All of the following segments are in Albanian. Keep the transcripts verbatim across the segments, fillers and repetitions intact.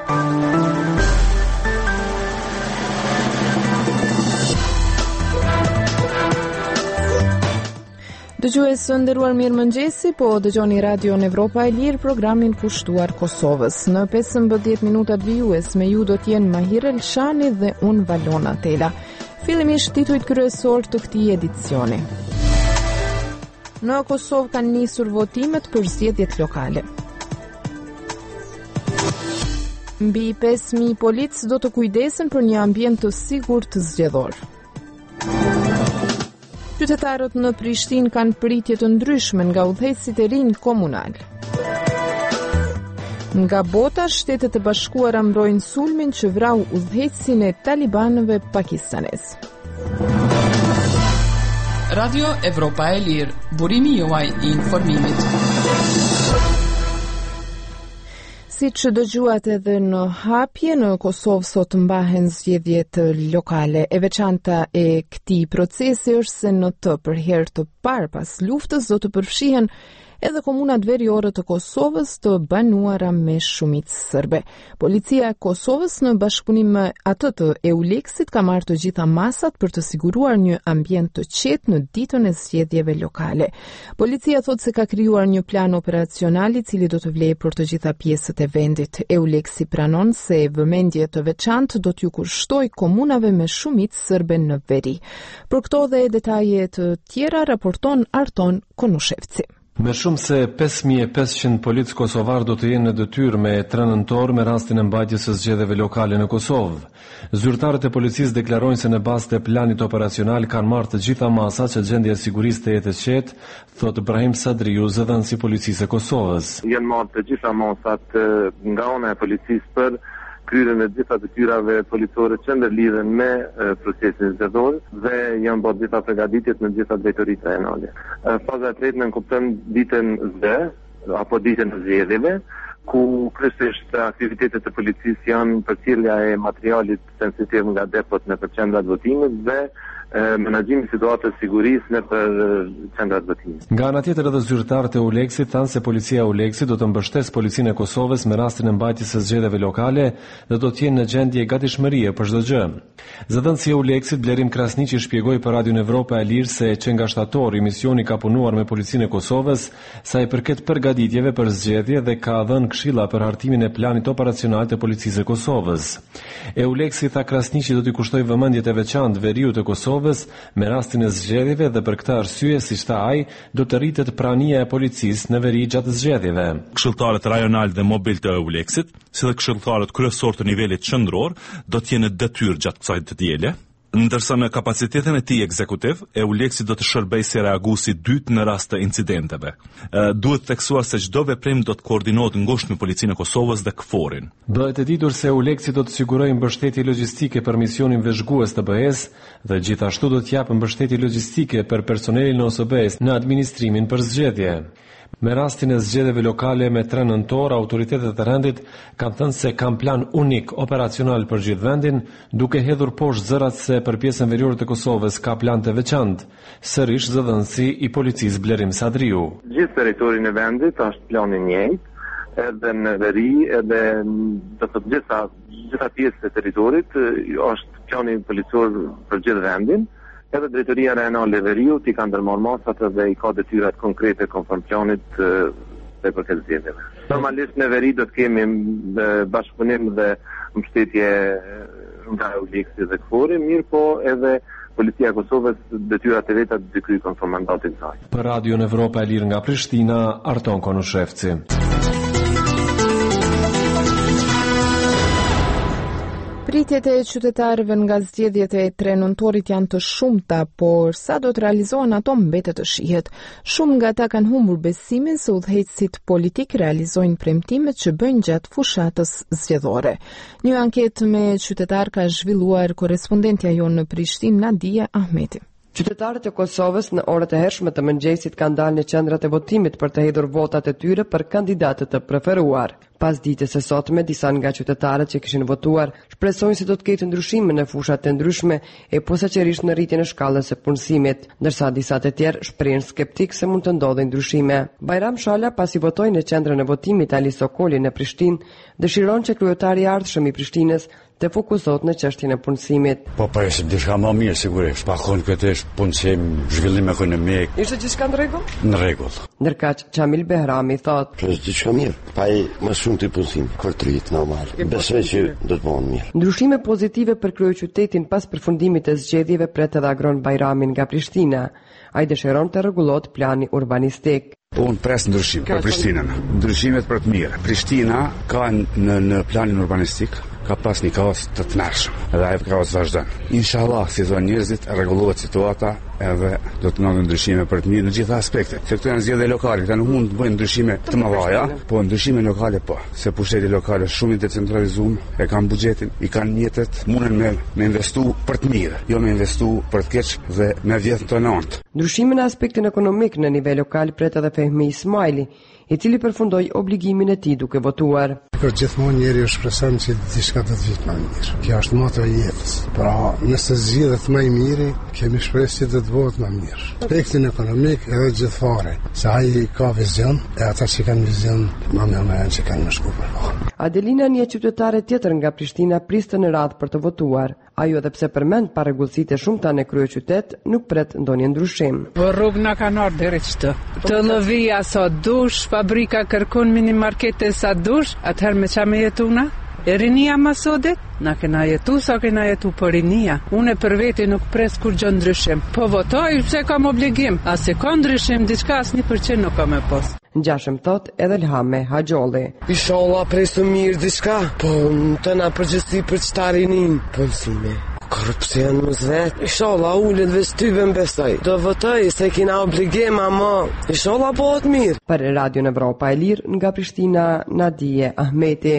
Dëgjues së nderuar, mirëmëngjesi, po dëgjoni Radio Evropa e Lirë, programin kushtuar Kosovës. Në pesëmbëdhjetë minutat vijues me ju do t'jenë Mahir Elshani dhe unë Valona Tela. Fillimisht titujt kryesor të këtij edicioni. Në Kosovë kanë nisur votimet për zgjedhjet lokale. Mbi pesë mijë policë do të kujdesen për një ambient të sigurt të zgjedhor. Qytetarët në Prishtinë kanë pritje të ndryshme nga udhëheqësit e rinj komunal. Nga bota, Shtetet e Bashkuara mbrojnë sulmin që vrau udhëheqësin e talibanëve pakistanez. Radio Evropa e Lirë, burimi juaj i informimit. Si që dëgjuat edhe në hapje, në Kosovë sot mbahen zgjedhjet lokale. E veçanta e këtij procesi është se në të për herë të parë pas luftës do të përfshihen edhe komunat veriore të Kosovës të banuara me shumicë serbe. Policia e Kosovës në bashkëpunim me atë të Euleksit ka marrë të gjitha masat për të siguruar një ambient të qetë në ditën e zgjedhjeve lokale. Policia thotë se ka krijuar një plan operacional i cili do të vlejë për të gjitha pjesët e vendit. Euleksi pranon se vëmendje të veçantë do t'ju kushtojë komunave me shumicë serbe në veri. Për këto dhe detaje të tjera raporton Arton Konushevci. Me shumë se pesë mijë e pesëqind policë kosovar do të jenë në detyrë me tre nëntor me rastin e mbajtjes së zgjedhjeve lokale në Kosovë. Zyrtarët e policisë deklarojnë se në bazë të planit operacional kanë marrë të gjitha masat që gjendja e sigurisë të jetë e qetë, thot Ibrahim Sadriu, zëdhënësi policisë e Kosovës. Janë marrë të gjitha masat nga ana e policisë për kryrën e gjitha detyrave policore që ndërlidhen me e, procesin zgjedhor dhe janë bërë gjitha përgatitjet në gjitha drejtoritë rajonale. Faza e tretë nënkupton ditën Z apo ditën e zgjedhjeve, ku kryesisht aktivitetet e policisë janë përcjellja e materialit sensitiv nga depot në për qendrat votimit dhe menaxhimi i situatës sigurisë në për qendrat votimit. Nga ana tjetër edhe zyrtarët e Euleksit thanë se policia e Euleksit do të mbështesë policinë e Kosovës me rastin e mbajtjes së zgjedhjeve lokale dhe do të jenë në gjendje gatishmërie për çdo gjë. Zëdhënësi i Euleksit Blerim Krasniqi shpjegoi për Radio Evropa e Lirë se që nga shtatori misioni ka punuar me policinë e Kosovës sa i përket përgatitjeve për zgjedhje dhe ka dhënë këshilla për hartimin e planit operacional të policisë e Kosovës. Euleksi tha Krasniqi do t'i kushtojë vëmendje të veçantë veriut të Kosovës me rastin e zgjedhjeve dhe për këtë arsye, siç tha ai, do të rritet prania e policisë në veri gjatë zgjedhjeve. Këshilltarët rajonal dhe mobil të Euleksit, si dhe këshilltarët kryesor të nivelit qendror, do të jenë detyrë gjatë kësaj ditëdiele. Ndërsa në kapacitetin e tij ekzekutiv, Euleksi do të shërbejë si reaguesi dytë në rast të incidenteve. E, duhet theksuar se çdo veprim do të koordinohet ngushtë me policinë e Kosovës dhe K F O R-in. Bëhet e ditur se Euleksi do të sigurojë mbështetje logjistike për misionin veshgues të B E-s dhe gjithashtu do të japë mbështetje logjistike për personelin e O S B-s në administrimin për zgjedhje. Me rastin e zgjedhjeve lokale me tre nëntor, autoritetet e rendit kanë thënë se kanë plan unik operacional për gjithë vendin, duke hedhur poshtë zërat se për pjesën veriore të Kosovës ka plan të veçantë. Sërish zëdhënësi i policisë Blerim Sadriu. Gjithë territorin e vendit është plani i njëjtë, edhe në veri, edhe do të gjitha gjitha pjesët e territorit është plani policor për gjithë vendin. Edhe drejtoria rajonale e veriut i ka ndërmarrë masat dhe i ka detyrat konkrete konform planit dhe për këtë zgjedhjeve. Normalisht në veri do të kemi bashkëpunim dhe mbështetje nga Euleksit dhe K F O R-i, mirë po edhe Policia e Kosovës detyrat e veta të kryejë konform mandatit të saj. Për Radio Evropa e Lirë nga Prishtina, Arton Konushevci. Pritjet e qytetarëve nga zgjedhjet e tre nëntorit janë të shumta, por sa do të realizohen ato mbetet të shihet. Shumë nga ata kanë humbur besimin se udhëheqësit politik realizojnë premtimet që bëjnë gjatë fushatës zgjedhore. Një anketë me qytetar ka zhvilluar korrespondentja jonë në Prishtinë, Nadia Ahmeti. Qytetarët e Kosovës në orët e hershme të mëngjesit kanë dalë në qendrat e votimit për të hedhur votat e tyre për kandidatët të preferuar. Pas ditës së sotme, disa nga qytetarët që kishin votuar shpresojnë se do të ketë ndryshime në fushat e ndryshme e posaçërisht në rritjen e shkallës së punësimit, ndërsa disa të tjerë shprehin skeptik se mund të ndodhin ndryshime. Bajram Shala, pasi votoi në qendrën e votimit Ali Sokoli në Prishtinë, dëshiron që kryetari i ardhshëm i Prishtinës të fokusohet në çështjen e punësimit. Po presim diçka më mirë sigurisht. Pakon këtë punësim, zhvillim ekonomik. Ishte gjithçka në rregull? Në rregull. Ndërkaq Çamil Behrami thotë, "Është diçka mirë, pa i më shumë të punësim, kortrit normal. Besoj që do të bëhen mirë." Ndryshime pozitive për kryeqytetin pas përfundimit të zgjedhjeve pret edhe Agron Bajramin nga Prishtina. Ai dëshiron të rregullohet plani urbanistik. Unë pres ndryshim për Prishtinën. Ndryshimet për të mirë. Prishtina ka në, në planin urbanistik ka pas një kaos të tmerrshëm. Edhe ai kaos vazhdon. Inshallah, si thonë njerëzit, rregullohet situata edhe do të ndodhin ndryshime për të mirë në gjitha aspektet. Se këtu janë zgjedhje lokale, këta nuk mund të bëjnë ndryshime të mëdha, po ndryshime lokale po. Se pushteti lokal është shumë i decentralizuar, e kanë buxhetin, i kanë mjetet, mundën me, me investu për të mirë, jo me investu për të keq dhe me vjet të nënt. Ndryshime në aspektin ekonomik në nivel lokal pret edhe Fehmi Ismaili, i cili përfundoi obligimin e tij duke votuar. Për gjithmonë njeri është shpreson që diçka do të vijë më mirë. Kjo është moto e jetës. Pra, nëse zgjidhet më i miri, kemi shpresë që do të bëhet më mirë. Aspektin ekonomik edhe gjithfare, se ai ka vizion, e ata që kanë vizion, më më më janë që kanë më shku për kohë. Adelina, një qytetare tjetër nga Prishtina, priste në radhë për të votuar. Ajo edhe pse përmend parregullsitë shumta në kryeqytet, nuk pret ndonjë ndryshim. Po rrugë kanë ardhur deri këtu. Të lëvia sa dush, fabrika kërkon mini markete sa dush, atëherë me çfarë me jetuna? E rinia masodit? Na kena jetu sa kena jetu për rinia. Unë për veti nuk pres kur gjë ndryshim. Po votoj pse kam obligim. A se ka ndryshim diçka as një përqind nuk kam e pos. Ngjashëm thot edhe Lhame Haxholli. Inshallah presu mirë diçka, po të na përgjithësi për çtarinin punësimi. Korrupsion mos vet. Inshallah ulet dhe shtypem besoj. Do votoj se kena obligim ama inshallah bëhet mirë. Për Radio Evropa e Lirë nga Prishtina, Nadije Ahmeti.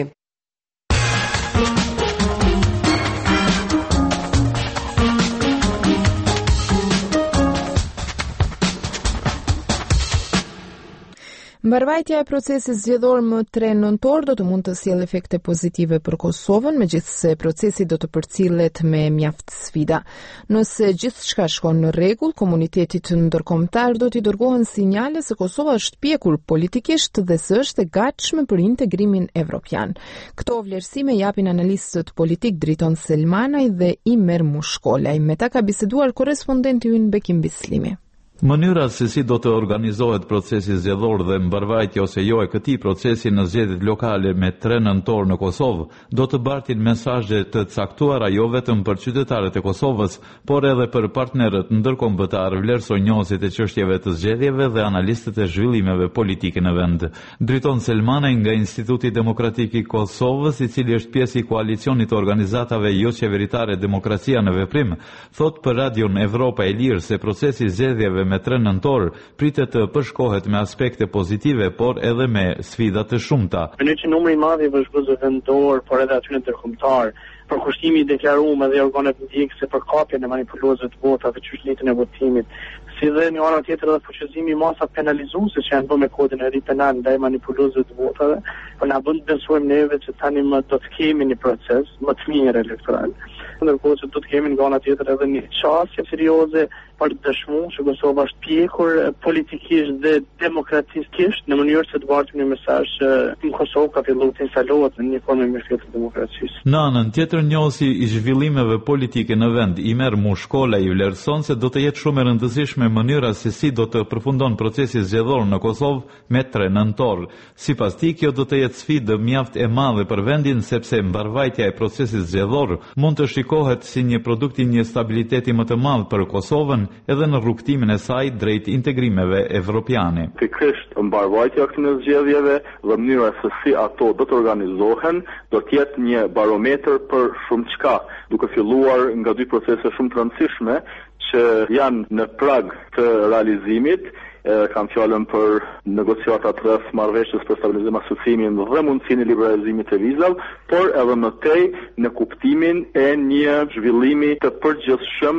Mbarvajtja e procesit zgjedhor më tre nëntor do të mund të sjellë efekte pozitive për Kosovën, megjithse procesi do të përcillet me mjaft sfida. Nëse gjithçka shkon në rregull, komunitetit ndërkombëtar do t'i dërgohen sinjale se Kosova është pjekur politikisht dhe se është e gatshme për integrimin evropian. Këto vlerësime japin analistët politik Driton Selmanaj dhe Imer Mushkolaj. Me ta ka biseduar korrespondenti ynë Bekim Bislimi. Mënyra se si do të organizohet procesi zgjedhor dhe mbarvajtja ose jo e këtij procesi në zgjedhjet lokale me tre nëntor në Kosovë do të bartin mesazhe të caktuara jo vetëm për qytetarët e Kosovës, por edhe për partnerët ndërkombëtar, vlerësonjësit e çështjeve të zgjedhjeve dhe analistët e zhvillimeve politike në vend. Driton Selmanaj nga Instituti Demokratik i Kosovës, i cili është pjesë i koalicionit të organizatave jo qeveritare Demokracia në Veprim, thot për Radion Evropa e Lirë se procesi i zgjedhjeve me tre nëntor pritet të përshkohet me aspekte pozitive, por edhe me sfida të shumta. Në që numri i madh i vëzhguesve vendor, por edhe aty në ndërkombëtar, për kushtimi i deklaruar dhe organet ndjekëse për kapjen e manipuluesve të votave, çështjen e votimit, si dhe një anë tjetër edhe fuqizimi i masa penalizuese që janë bërë me kodin e ri penal ndaj manipuluesve të votave, po na bën të besojmë neve se tani më do të kemi një proces më të mirë elektoral. Ndërkohë që do të kemi nga ana tjetër edhe një çështje serioze për të dëshmuar që Kosova është pjekur politikisht dhe demokratikisht në mënyrë që të bartim një mesazh që në Kosovë ka filluar të instalohet në një formë më të demokracisë. Në anën tjetër, njohësi i zhvillimeve politike në vend, Imer Mushkola i vlerëson se do të jetë shumë e rëndësishme mënyra se si do të përfundon procesi zgjedhor në Kosovë me tre nëntor. Sipas tij, kjo do të jetë sfidë mjaft e madhe për vendin sepse mbarvajtja e procesit zgjedhor mund të shikohet si një produkt i një stabiliteti më të madh për Kosovën edhe në rrugtimin e saj drejt integrimeve evropiane. Pikërisht mbarvajtja e këtyre zgjedhjeve dhe mënyra se si ato do të organizohen do të jetë një barometër për shumë çka, duke filluar nga dy procese shumë të rëndësishme që janë në prag të realizimit. E, kam fjallën për negociatat rreth marrëveshjes për stabilizim asociimin dhe mundësinë e liberalizimit të vizave, por edhe më tej në kuptimin e një zhvillimi të përgjithshëm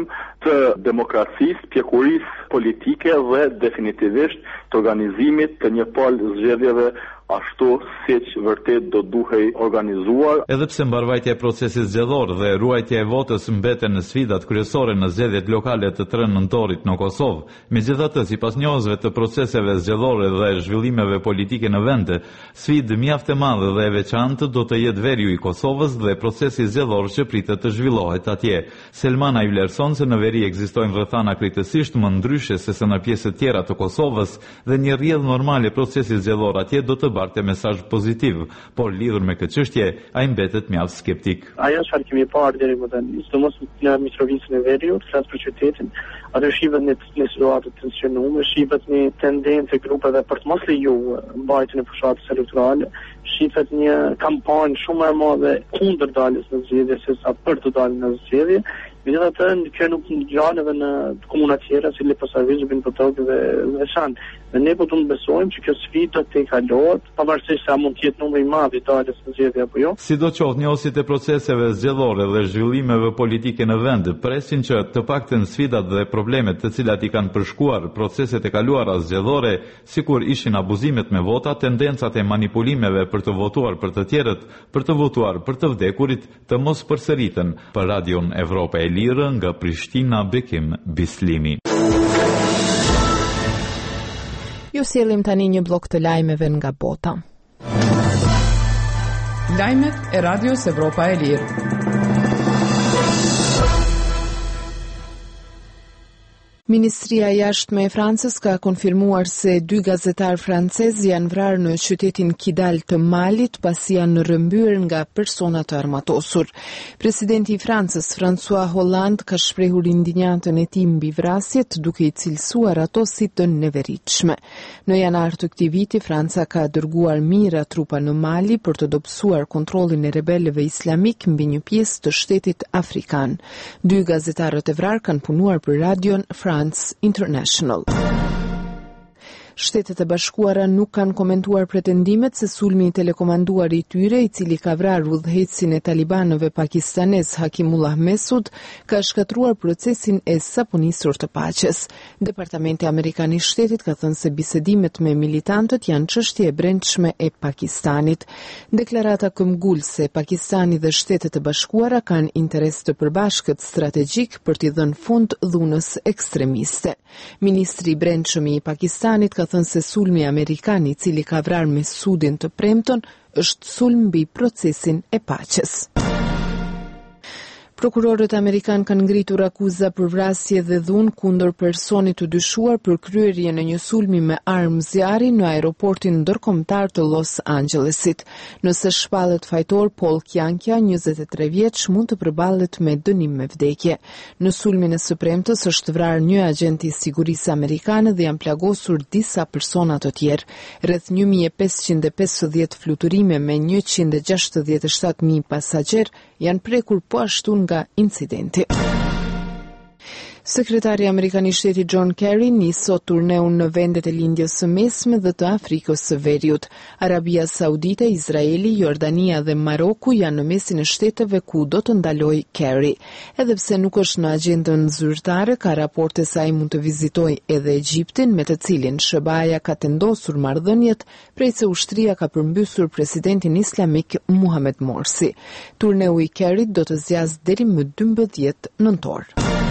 të demokracisë, pjekurisë politike dhe definitivisht të organizimit të një palë zgjedhjeve ashtu siç vërtet do duhej organizuar. Edhe pse mbarvajtja e procesit zgjedhor dhe ruajtja e votës mbeten në sfidat kryesore në zgjedhjet lokale të trenë nëntorit në Kosovë, megjithatë, sipas njohësve të proceseve zgjedhore dhe zhvillimeve politike në vend, sfidë mjaft e madhe dhe e veçantë do të jetë veriu i Kosovës dhe procesi zgjedhor që pritet të zhvillohet atje. Selmana i vlerëson se në veri ekzistojnë rrethana krejtësisht më ndryshe se se në pjesët tjera të Kosovës dhe një rrjedhë normale procesi zgjedhor atje do të barte mesazh pozitiv, por lidhur me këtë çështje, ai mbetet mjaft skeptik. Ajo çfarë kemi parë deri më tani, sidomos në Mitrovincën e Veriut, flas për qytetin, atë shihet në një situatë të tensionuar, shihet një tendencë grupeve për të mos lejuar mbajtjen e fushatës elektorale, shihet një kampanjë shumë e madhe kundër daljes në zgjedhje sesa për të dalë në zgjedhje. Megjithatë, kjo nuk ngjan edhe në komuna tjera, si Leposavizh, Binpotoki dhe veçantë. Dhe ne po duhet të besojmë që kjo sfidë do të kalohet, pavarësisht se a mund të jetë numri i madh i daljes në zgjedhje apo jo. Sidoqoftë, njohësit e proceseve zgjedhore dhe zhvillimeve politike në vend presin që të paktën sfidat dhe problemet të cilat i kanë përshkuar proceset e kaluara zgjedhore, sikur ishin abuzimet me vota, tendencat e manipulimeve për të votuar për të tjerët, për të votuar për të vdekurit, të mos përsëriten. Për Radion Evropa e Lirë nga Prishtina, Bekim Bislimi. Ju sjellim tani një blok të lajmeve nga bota. Lajmet e Radios Evropa e Lirë. Ministria e Jashtme e Francës ka konfirmuar se dy gazetar francez janë vrarë në qytetin Kidal të Malit pasi janë rrëmbyer nga persona të armatosur. Presidenti i Francës, François Hollande, ka shprehur indinjatën e tij mbi vrasjet, duke i cilësuar ato si të neveritshme. Në janar të këtij viti, Franca ka dërguar mijëra trupa në Mali për të dobësuar kontrollin e rebelëve islamik mbi një pjesë të shtetit afrikan. Dy gazetarët e vrarë kanë punuar për radion France International. Shtetet e Bashkuara nuk kanë komentuar pretendimet se sulmi i telekomanduar i tyre, i cili ka vrarë udhëheqësin e talibanëve pakistanez Hakimullah Mesud, ka shkatruar procesin e sapunisur të paqes. Departamenti Amerikan i Shtetit ka thënë se bisedimet me militantët janë çështje e brendshme e Pakistanit. Deklarata këmbgulse, Pakistani dhe Shtetet e Bashkuara kanë interes të përbashkët strategjik për t'i dhënë fund dhunës ekstremiste. Ministri i Brendshëm i Pakistanit ka thënë se sulmi amerikan i cili ka vrarë Mesudin të premton është sulm mbi procesin e paqes. Prokurorët amerikan kanë ngritur akuza për vrasje dhe dhunë kundër personit të dyshuar për kryerje në një sulmi me armë zjarri në aeroportin ndërkombëtar të Los Angelesit. Nëse shpallet fajtor, Paul Kjankja, njëzet e tre vjeç, mund të përballet me dënim me vdekje. Në sulmin e së premtës është vrarë një agent i sigurisë amerikane dhe janë plagosur disa persona të tjerë. Rreth një mijë e pesëqind e pesëdhjetë fluturime me njëqind e gjashtëdhjetë e shtatë mijë pasagjer janë prekur po ashtu nga incidenti. Sekretari Amerikan i Shtetit John Kerry nis sot turneun në vendet e lindjes së mesme dhe të Afrikës së Veriut. Arabia Saudite, Izraeli, Jordania dhe Maroku janë në mesin e shteteve ku do të ndalojë Kerry. Edhe pse nuk është në agjendën zyrtare, ka raporte se ai mund të vizitojë edhe Egjiptin, me të cilin S B A-ja ka tendosur marrëdhëniet prej se ushtria ka përmbysur presidentin islamik Muhammad Morsi. Turneu i Kerryt do të zgjasë deri më dymbëdhjetë nëntor.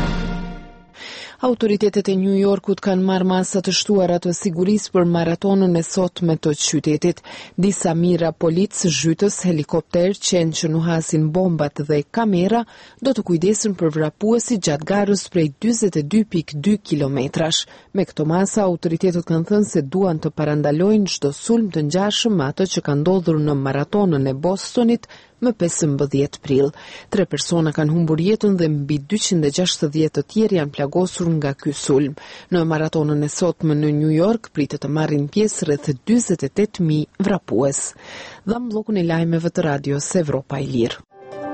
Autoritetet e New Yorkut kanë marrë masa të shtuara të sigurisë për maratonën e sotme të qytetit. Disa mira polic, zhytës, helikopter, qenë që nuhasin bombat dhe kamera do të kujdesen për vrapuesi gjatë garës prej dyzet e dy pikë dy kilometrash. Me këto masa, autoritetet kanë thënë se duan të parandalojnë çdo sulm të ngjashëm me atë që ka ndodhur në maratonën e Bostonit më pesëmbëdhjetë prill. Tre persona kanë humbur jetën dhe mbi dyqind e gjashtëdhjetë të tjerë janë plagosur nga ky sulm. Në maratonën e sotme në New York pritet të marrin pjesë rreth dyzet e tetë mijë vrapues. Dham bllokun e lajmeve të Radios Evropa e Lirë.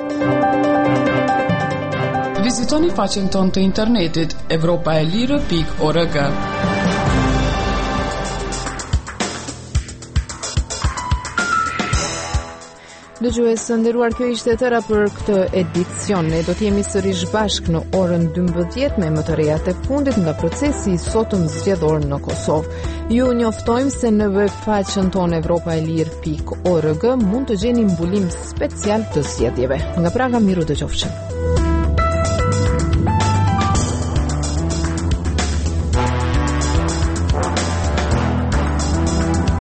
Vizitoni faqen tonë të internetit evropaelire pikë org. Dëgjues së nderuar, kjo ishte e tëra për këtë edicion. Ne do të jemi sërish bashk në orën dymbëdhjetë me më të rejat e fundit nga procesi i sotëm zgjedhor në Kosovë. Ju njoftojmë se në webfaqen tonë evropaelir pikë org mund të gjeni mbulim special të zgjedhjeve. Nga Praga, miru dëgjofshim.